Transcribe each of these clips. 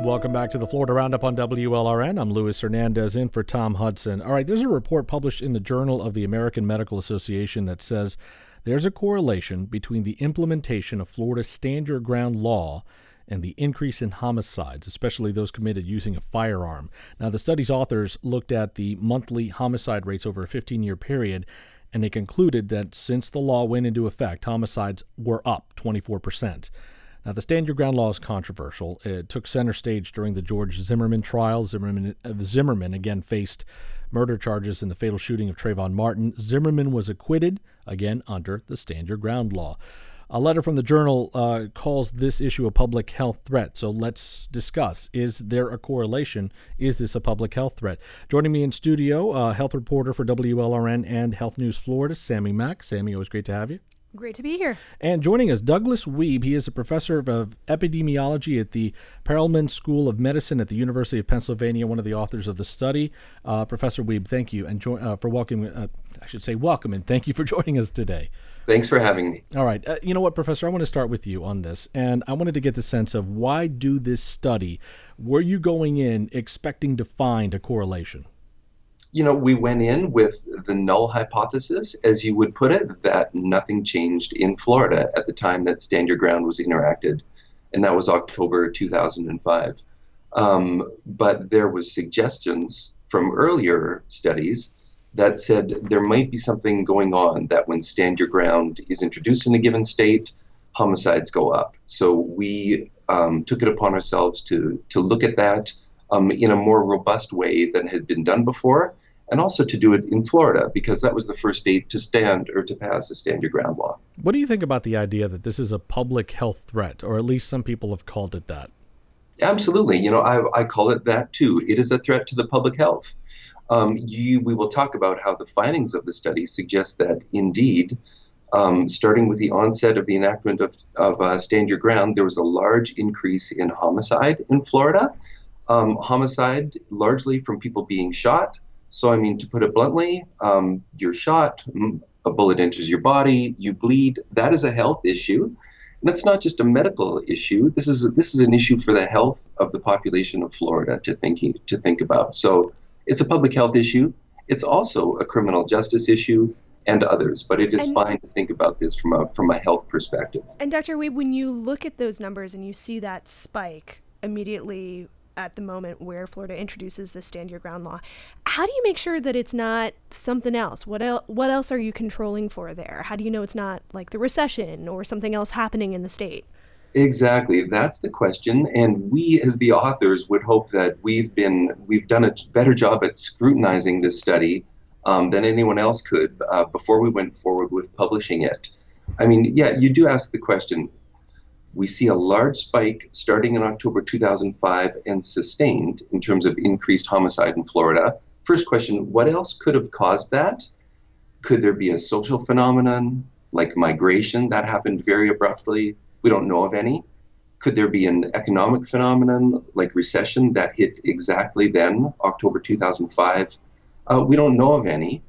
Welcome back to the Florida Roundup on WLRN. I'm Luis Hernandez in for Tom Hudson. All right, there's a report published in the Journal of the American Medical Association that says there's a correlation between the implementation of Florida's Stand Your Ground law and the increase in homicides, especially those committed using a firearm. Now, the study's authors looked at the monthly homicide rates over a 15-year period, and they concluded that since the law went into effect, homicides were up 24%. Now, the Stand Your Ground law is controversial. It took center stage during the George Zimmerman trial. Zimmerman again faced murder charges in the fatal shooting of Trayvon Martin. Zimmerman was acquitted, again, under the Stand Your Ground law. A letter from the Journal calls this issue a public health threat. So let's discuss. Is there a correlation? Is this a public health threat? Joining me in studio, health reporter for WLRN and Health News Florida, Sammy Mack. Sammy, always great to have you. Great to be here. And joining us, Douglas Wiebe. He is a professor of epidemiology at the Perelman School of Medicine at the University of Pennsylvania, one of the authors of the study. Professor Wiebe, thank you and for welcoming. Welcome and thank you for joining us today. Thanks for having me. All right. You know what, Professor? I want to start with you on this, and I wanted to get the sense of why do this study? Were you going in expecting to find a correlation? You know, we went in with the null hypothesis, as you would put it, that nothing changed in Florida at the time that Stand Your Ground was enacted, and that was October 2005. But there was suggestions from earlier studies that said there might be something going on, that when Stand Your Ground is introduced in a given state, homicides go up. So we took it upon ourselves to look at that in a more robust way than had been done before, and also to do it in Florida, because that was the first state to pass the Stand Your Ground law. What do you think about the idea that this is a public health threat, or at least some people have called it that? Absolutely. You know, I call it that too. It is a threat to the public health. We will talk about how the findings of the study suggest that indeed, starting with the onset of the enactment of Stand Your Ground, there was a large increase in homicide in Florida. Homicide largely from people being shot. So, I mean, to put it bluntly, you're shot, a bullet enters your body, you bleed. That is a health issue. And it's not just a medical issue. This is an issue for the health of the population of Florida to think about. So it's a public health issue. It's also a criminal justice issue and others, but it is fine to think about this from a health perspective. And Dr. Wiebe, when you look at those numbers and you see that spike immediately at the moment where Florida introduces the Stand Your Ground law, how do you make sure that it's not something else? What else are you controlling for there? How do you know it's not like the recession or something else happening in the state? Exactly. That's the question. And we, as the authors, would hope that we've done a better job at scrutinizing this study than anyone else could before we went forward with publishing it. I mean, yeah, you do ask the question. We see a large spike starting in October 2005 and sustained in terms of increased homicide in Florida. First question, what else could have caused that? Could there be a social phenomenon like migration that happened very abruptly? We don't know of any. Could there be an economic phenomenon like recession that hit exactly then, October 2005? We don't know of any.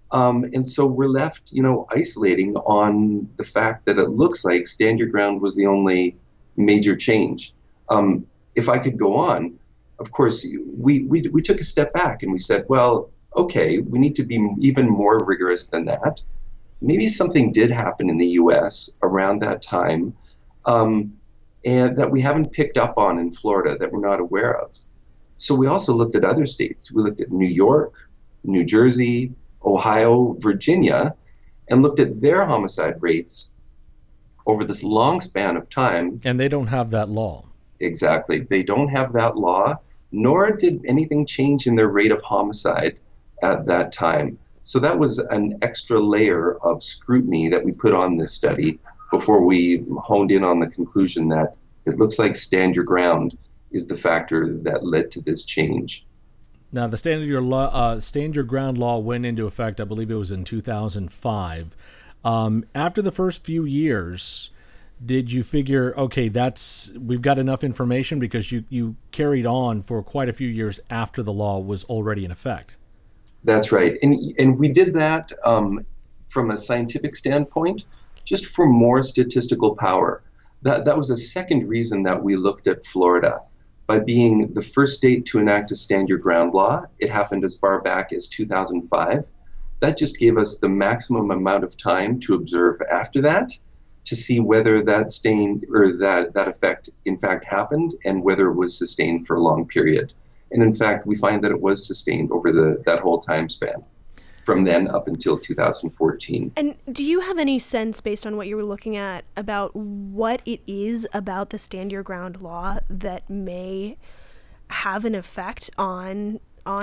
And so we're left, isolating on the fact that it looks like Stand Your Ground was the only major change. If I could go on, of course, we took a step back and we said, well, okay, we need to be even more rigorous than that. Maybe something did happen in the U.S. around that time, and that we haven't picked up on in Florida that we're not aware of. So we also looked at other states. We looked at New York, New Jersey, Ohio, Virginia, and looked at their homicide rates over this long span of time. And they don't have that law. Exactly. They don't have that law, nor did anything change in their rate of homicide at that time. So that was an extra layer of scrutiny that we put on this study before we honed in on the conclusion that it looks like Stand Your Ground is the factor that led to this change. Now, the Stand Your Ground law went into effect, I believe it was in 2005. After the first few years, did you figure, okay, we've got enough information, because you carried on for quite a few years after the law was already in effect? That's right. And we did that from a scientific standpoint, just for more statistical power. That was a second reason that we looked at Florida. by being the first state to enact a stand your ground law. It happened as far back as 2005. That just gave us the maximum amount of time to observe after that to see whether that stain or that effect in fact happened and whether it was sustained for a long period. And in fact, we find that it was sustained over that whole time span from then up until 2014. And do you have any sense, based on what you were looking at, about what it is about the Stand Your Ground law that may have an effect on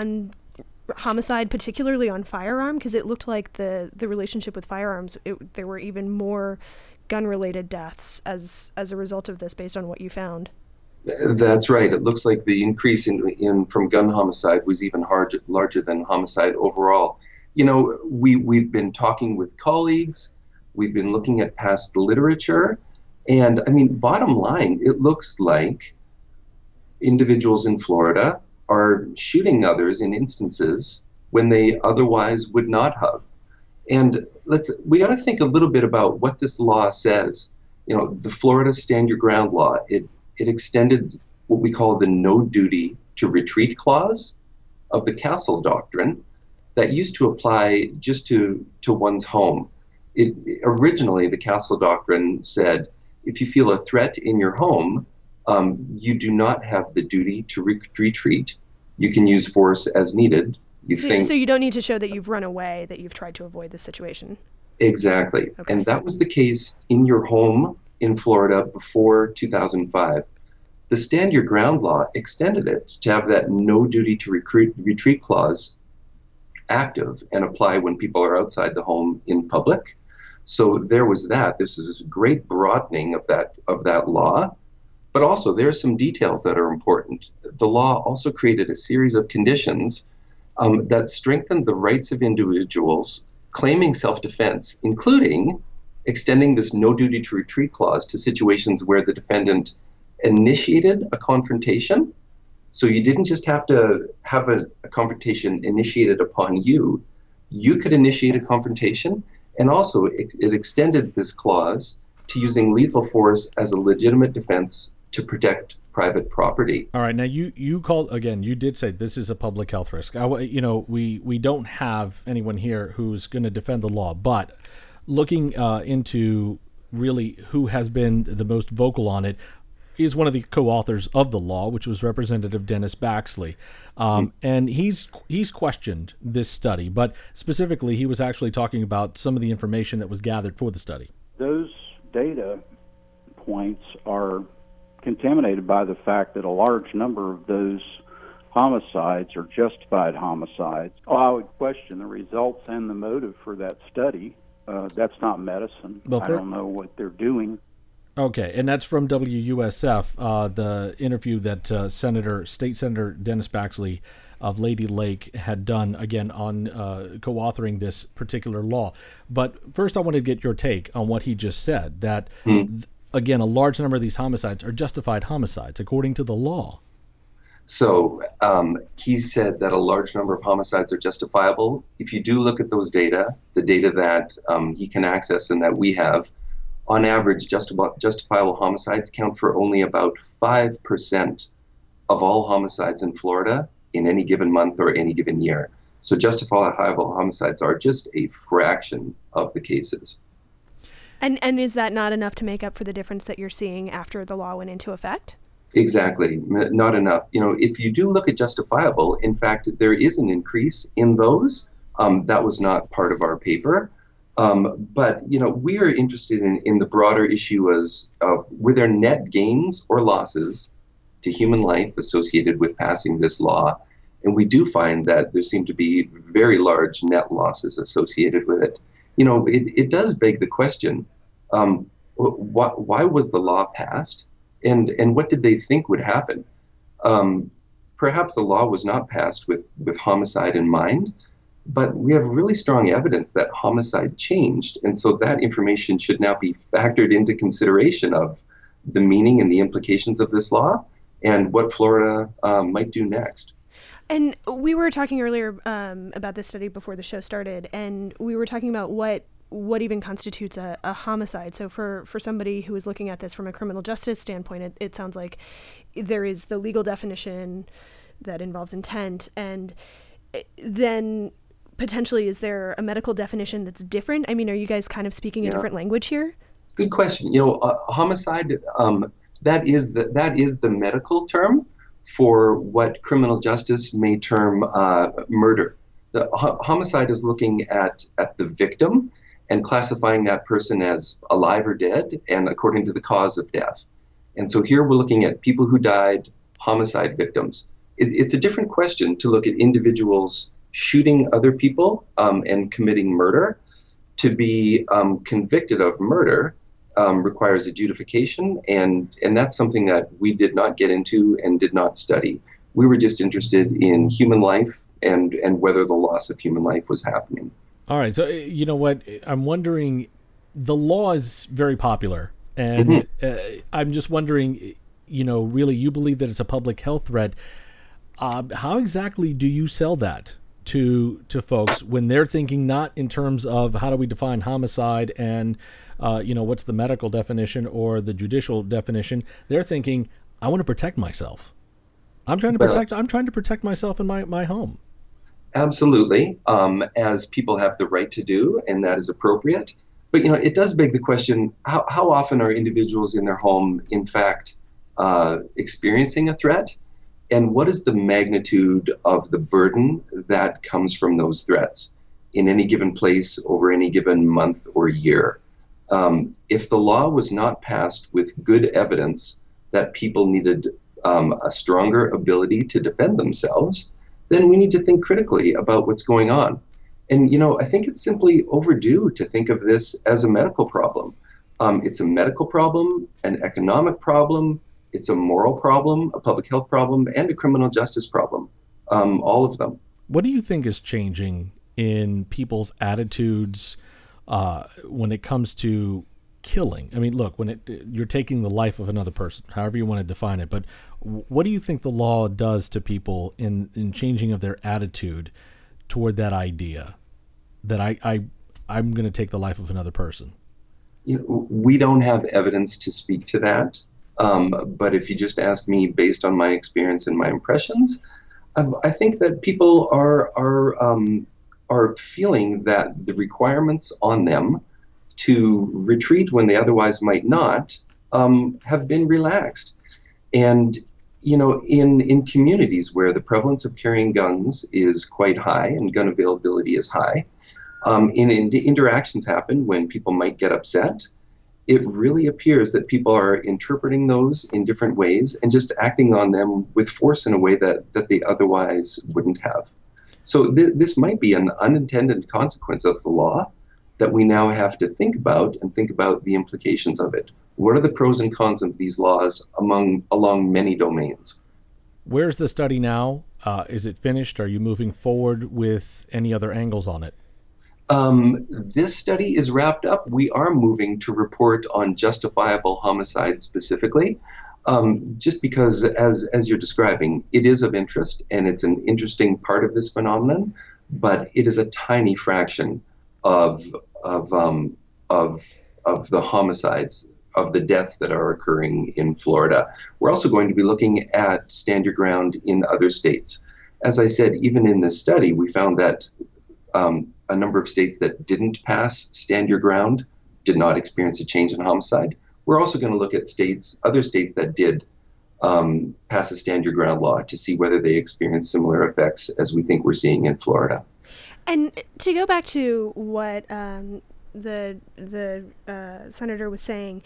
homicide, particularly on firearm? Because it looked like the relationship with firearms, there were even more gun-related deaths as a result of this, based on what you found. That's right. It looks like the increase in from gun homicide was even larger than homicide overall. You know, we've been talking with colleagues, we've been looking at past literature, and I mean, bottom line, it looks like individuals in Florida are shooting others in instances when they otherwise would not have. And we got to think a little bit about what this law says. You know, the Florida Stand Your Ground law, it extended what we call the no duty to retreat clause of the Castle Doctrine that used to apply just to one's home. Originally, the Castle Doctrine said, if you feel a threat in your home, you do not have the duty to retreat. You can use force as needed. So you don't need to show that you've run away, that you've tried to avoid this situation. Exactly. Okay. And that was the case in your home in Florida before 2005. The Stand Your Ground law extended it to have that no duty to retreat clause active and apply when people are outside the home in public. So there was that. This is a great broadening of that law. But also there are some details that are important. The law also created a series of conditions that strengthened the rights of individuals claiming self-defense, including extending this no duty to retreat clause to situations where the defendant initiated a confrontation. So you didn't just have to have a confrontation initiated upon you. You could initiate a confrontation, and also it extended this clause to using lethal force as a legitimate defense to protect private property. All right. Now you called again. You did say this is a public health risk. We don't have anyone here who's going to defend the law, but looking into really who has been the most vocal on it is one of the co-authors of the law, which was Representative Dennis Baxley, and he's questioned this study, but specifically he was actually talking about some of the information that was gathered for the study. Those data points are contaminated by the fact that a large number of those homicides are justified homicides. I would question the results and the motive for that study. That's not medicine. I don't know what they're doing. Okay, and that's from WUSF, the interview that State Senator Dennis Baxley of Lady Lake had done, again, on co-authoring this particular law. But first I want to get your take on what he just said, that, again, a large number of these homicides are justified homicides, according to the law. So he said that a large number of homicides are justifiable. If you do look at those data, the data that he can access and that we have, on average, justifiable homicides count for only about 5% of all homicides in Florida in any given month or any given year. So justifiable homicides are just a fraction of the cases. And is that not enough to make up for the difference that you're seeing after the law went into effect? Exactly, not enough. You know, if you do look at justifiable, in fact, there is an increase in those. That was not part of our paper. But, you know, we are interested in the broader issue as were there net gains or losses to human life associated with passing this law? And we do find that there seem to be very large net losses associated with it. You know, it does beg the question, why was the law passed? And what did they think would happen? Perhaps the law was not passed with homicide in mind, but we have really strong evidence that homicide changed. And so that information should now be factored into consideration of the meaning and the implications of this law and what Florida might do next. And we were talking earlier about this study before the show started, and we were talking about what what even constitutes a homicide. So for somebody who is looking at this from a criminal justice standpoint, it sounds like there is the legal definition that involves intent, and then potentially is there a medical definition that's different? I mean, are you guys kind of speaking a different language here? Good question. Homicide, that is the medical term for what criminal justice may term murder. The homicide is looking at the victim and classifying that person as alive or dead, and according to the cause of death. And so here we're looking at people who died, homicide victims. It's a different question to look at individuals shooting other people and committing murder. To be convicted of murder requires adjudication, and that's something that we did not get into and did not study. We were just interested in human life and whether the loss of human life was happening. All right. So, you know what? I'm wondering, the law is very popular, and I'm just wondering, really, you believe that it's a public health threat. How exactly do you sell that to folks when they're thinking not in terms of how do we define homicide and, what's the medical definition or the judicial definition? They're thinking, I want to protect myself. I'm trying to protect myself in my home. Absolutely, as people have the right to do, and that is appropriate. But it does beg the question: how often are individuals in their home, in fact, experiencing a threat, and what is the magnitude of the burden that comes from those threats in any given place over any given month or year? If the law was not passed with good evidence that people needed a stronger ability to defend themselves, then we need to think critically about what's going on. And, I think it's simply overdue to think of this as a medical problem. It's a medical problem, an economic problem, it's a moral problem, a public health problem, and a criminal justice problem, all of them. What do you think is changing in people's attitudes when it comes to killing? I mean, look, when you're taking the life of another person, however you want to define it, but what do you think the law does to people in changing of their attitude toward that idea that I'm going to take the life of another person? We don't have evidence to speak to that, but if you just ask me based on my experience and my impressions, I think that people are feeling that the requirements on them to retreat when they otherwise might not have been relaxed. And in communities where the prevalence of carrying guns is quite high and gun availability is high, interactions happen when people might get upset. It really appears that people are interpreting those in different ways and just acting on them with force in a way that they otherwise wouldn't have. So this might be an unintended consequence of the law that we now have to think about the implications of it. What are the pros and cons of these laws along many domains? Where's the study now? Is it finished? Are you moving forward with any other angles on it? This study is wrapped up. We are moving to report on justifiable homicide specifically, just because, as you're describing, it is of interest and it's an interesting part of this phenomenon, but it is a tiny fraction of the homicides, of the deaths that are occurring in Florida. We're also going to be looking at stand your ground in other states. As I said, even in this study, we found that a number of states that didn't pass stand your ground did not experience a change in homicide. We're also going to look at other states that did pass a stand your ground law to see whether they experienced similar effects as we think we're seeing in Florida. And to go back to what the senator was saying,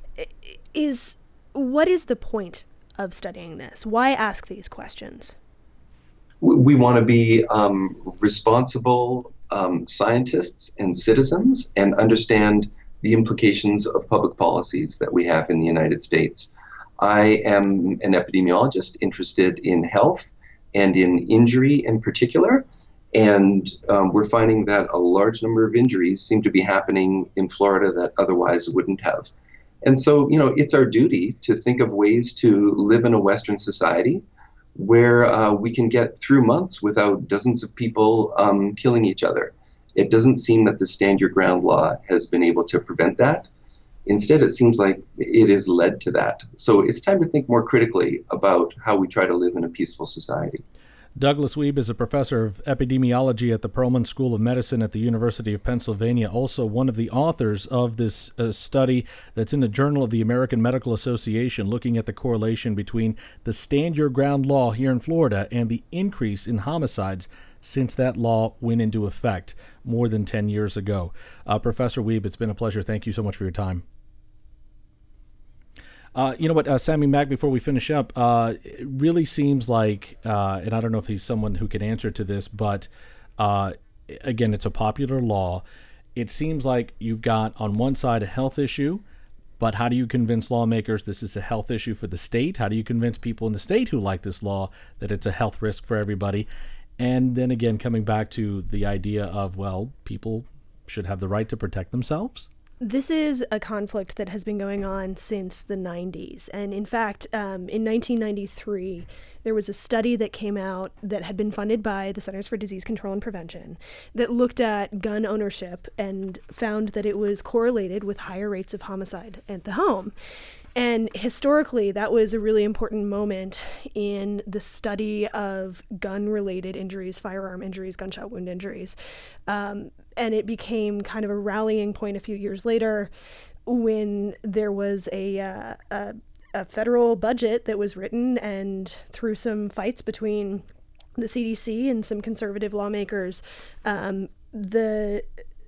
what is the point of studying this? Why ask these questions? We want to be responsible scientists and citizens and understand the implications of public policies that we have in the United States. I am an epidemiologist interested in health and in injury in particular. And we're finding that a large number of injuries seem to be happening in Florida that otherwise wouldn't have. And so, it's our duty to think of ways to live in a Western society where we can get through months without dozens of people killing each other. It doesn't seem that the Stand Your Ground law has been able to prevent that. Instead, it seems like it has led to that. So it's time to think more critically about how we try to live in a peaceful society. Douglas Wiebe is a professor of epidemiology at the Perelman School of Medicine at the University of Pennsylvania, also one of the authors of this study that's in the Journal of the American Medical Association, looking at the correlation between the Stand Your Ground law here in Florida and the increase in homicides since that law went into effect more than 10 years ago. Professor Wiebe, it's been a pleasure. Thank you so much for your time. You know what, Sammy Mack, before we finish up, it really seems like, and I don't know if he's someone who can answer to this, but again, it's a popular law. It seems like you've got on one side a health issue, but how do you convince lawmakers this is a health issue for the state? How do you convince people in the state who like this law that it's a health risk for everybody? And then again, coming back to the idea of, well, people should have the right to protect themselves. This is a conflict that has been going on since the 90s. And in fact, in 1993, there was a study that came out that had been funded by the Centers for Disease Control and Prevention that looked at gun ownership and found that it was correlated with higher rates of homicide at the home. And historically, that was a really important moment in the study of gun-related injuries, firearm injuries, gunshot wound injuries. And it became kind of a rallying point a few years later when there was a federal budget that was written, and through some fights between the CDC and some conservative lawmakers, the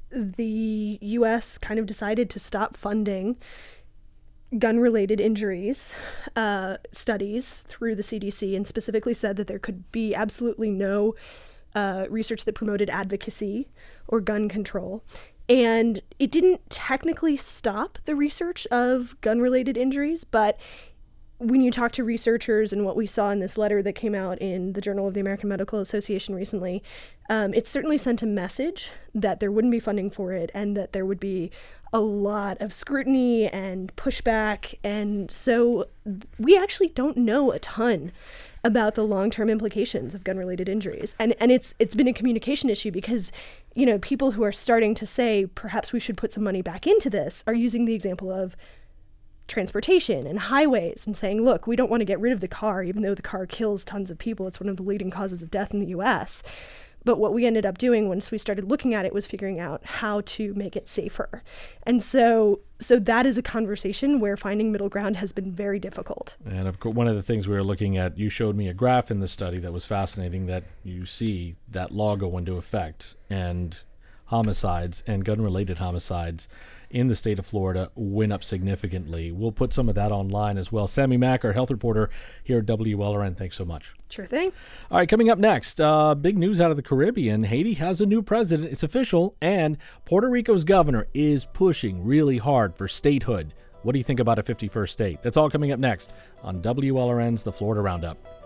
U.S. kind of decided to stop funding gun-related injuries studies through the CDC, and specifically said that there could be absolutely no research that promoted advocacy or gun control. And it didn't technically stop the research of gun-related injuries, but when you talk to researchers and what we saw in this letter that came out in the Journal of the American Medical Association recently, it certainly sent a message that there wouldn't be funding for it and that there would be a lot of scrutiny and pushback. And so we actually don't know a ton about the long-term implications of gun-related injuries. And it's been a communication issue because, you know, people who are starting to say perhaps we should put some money back into this are using the example of transportation and highways and saying, look, we don't want to get rid of the car, even though the car kills tons of people. It's one of the leading causes of death in the U.S. But what we ended up doing once we started looking at it was figuring out how to make it safer. And so that is a conversation where finding middle ground has been very difficult. And of course, one of the things we were looking at, you showed me a graph in the study that was fascinating, that you see that law go into effect and homicides and gun-related homicides in the state of Florida went up significantly. We'll put some of that online as well. Sammy Mack, our health reporter here at WLRN, thanks so much. Sure thing. All right, coming up next, big news out of the Caribbean. Haiti has a new president. It's official, and Puerto Rico's governor is pushing really hard for statehood. What do you think about a 51st state? That's all coming up next on WLRN's The Florida Roundup.